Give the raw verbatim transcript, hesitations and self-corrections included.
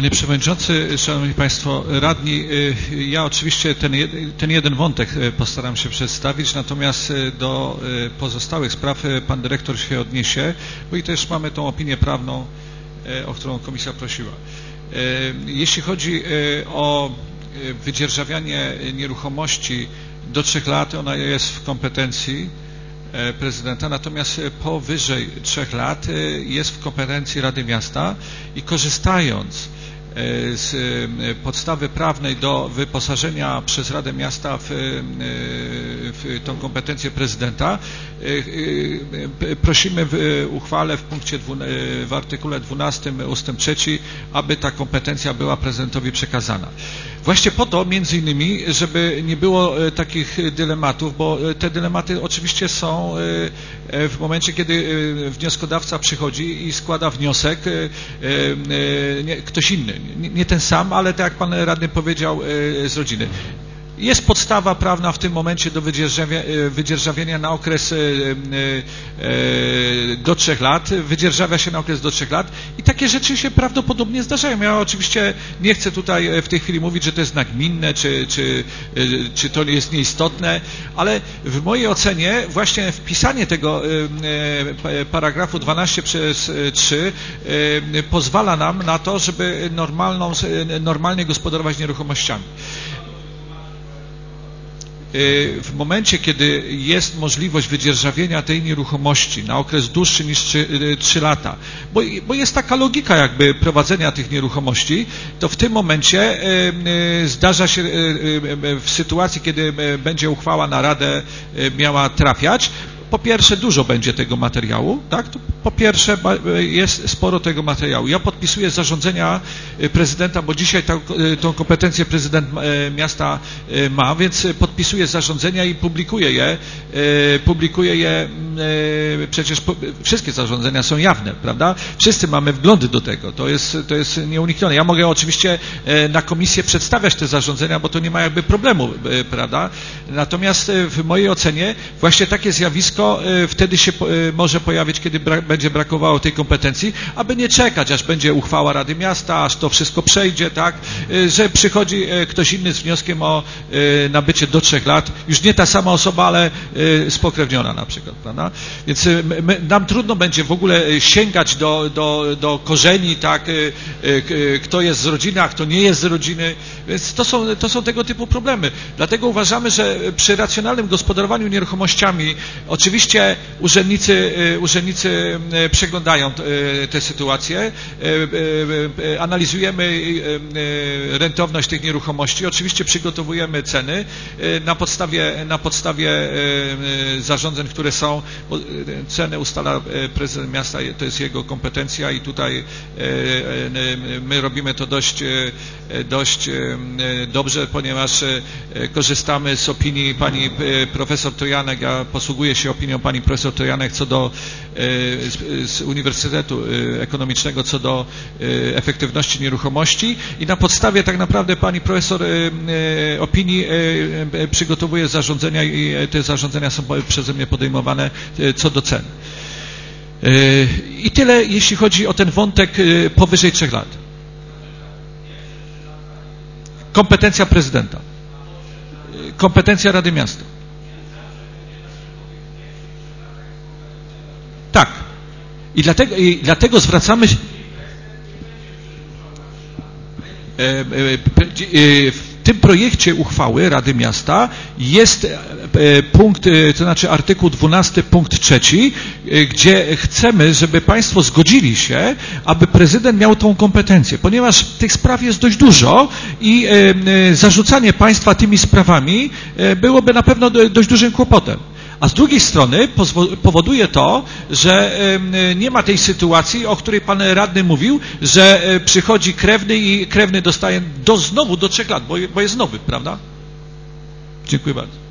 Panie Przewodniczący, Szanowni Państwo Radni, ja oczywiście ten, ten jeden wątek postaram się przedstawić, natomiast do pozostałych spraw Pan Dyrektor się odniesie, bo i też mamy tą opinię prawną, o którą Komisja prosiła. Jeśli chodzi o wydzierżawianie nieruchomości do trzech lat, ona jest w kompetencji prezydenta, natomiast powyżej trzech lat jest w kompetencji Rady Miasta i korzystając z podstawy prawnej do wyposażenia przez Radę Miasta w, w tą kompetencję prezydenta, prosimy w uchwale w punkcie w artykule dwunastym ustęp trzeci, aby ta kompetencja była prezydentowi przekazana. Właśnie po to, między innymi, żeby nie było takich dylematów, bo te dylematy oczywiście są w momencie, kiedy wnioskodawca przychodzi i składa wniosek, ktoś inny, nie ten sam, ale tak jak Pan Radny powiedział, z rodziny. Jest podstawa prawna w tym momencie do wydzierżawia, wydzierżawienia na okres do trzech lat, wydzierżawia się na okres do trzech lat i takie rzeczy się prawdopodobnie zdarzają. Ja oczywiście nie chcę tutaj w tej chwili mówić, że to jest nagminne, czy, czy, czy to jest nieistotne, ale w mojej ocenie właśnie wpisanie tego paragrafu dwanaście przez trzy pozwala nam na to, żeby normalną, normalnie gospodarować nieruchomościami. W momencie, kiedy jest możliwość wydzierżawienia tej nieruchomości na okres dłuższy niż trzy lata, bo, bo jest taka logika jakby prowadzenia tych nieruchomości, to w tym momencie zdarza się w sytuacji, kiedy będzie uchwała na Radę miała trafiać, po pierwsze dużo będzie tego materiału, tak? Po pierwsze jest sporo tego materiału. Ja podpisuję zarządzenia prezydenta, bo dzisiaj tą, tą kompetencję prezydent miasta ma, więc podpisuję zarządzenia i publikuję je. Publikuję je, przecież wszystkie zarządzenia są jawne, prawda? Wszyscy mamy wglądy do tego, to jest, to jest nieuniknione. Ja mogę oczywiście na komisję przedstawiać te zarządzenia, bo to nie ma jakby problemu, prawda? Natomiast w mojej ocenie właśnie takie zjawisko wtedy się może pojawić, kiedy bra będzie brakowało tej kompetencji, aby nie czekać, aż będzie uchwała Rady Miasta, aż to wszystko przejdzie, tak, że przychodzi ktoś inny z wnioskiem o nabycie do trzech lat, już nie ta sama osoba, ale spokrewniona na przykład, prawda? Więc my, nam trudno będzie w ogóle sięgać do, do, do korzeni, tak, kto jest z rodziny, a kto nie jest z rodziny, więc to są, to są tego typu problemy. Dlatego uważamy, że przy racjonalnym gospodarowaniu nieruchomościami oczywiście Oczywiście urzędnicy, urzędnicy przeglądają te sytuacje, analizujemy rentowność tych nieruchomości, oczywiście przygotowujemy ceny na podstawie, na podstawie zarządzeń, które są, bo ceny ustala prezydent miasta, to jest jego kompetencja i tutaj my robimy to dość, dość dobrze, ponieważ korzystamy z opinii pani profesor Trojanek, ja posługuję się opinią pani profesor Trojanek co do z, z Uniwersytetu Ekonomicznego co do efektywności nieruchomości i na podstawie tak naprawdę pani profesor opinii przygotowuje zarządzenia i te zarządzenia są przeze mnie podejmowane co do cen. I tyle, jeśli chodzi o ten wątek powyżej trzech lat. Kompetencja prezydenta. Kompetencja Rady Miasta. Tak. I dlatego, i dlatego zwracamy się... W tym projekcie uchwały Rady Miasta jest punkt, to znaczy artykuł dwunasty punkt trzeci, gdzie chcemy, żeby Państwo zgodzili się, aby prezydent miał tą kompetencję, ponieważ tych spraw jest dość dużo i zarzucanie Państwa tymi sprawami byłoby na pewno dość dużym kłopotem. A z drugiej strony powoduje to, że nie ma tej sytuacji, o której pan radny mówił, że przychodzi krewny i krewny dostaje do, znowu do trzech lat, bo, bo jest nowy, prawda? Dziękuję bardzo.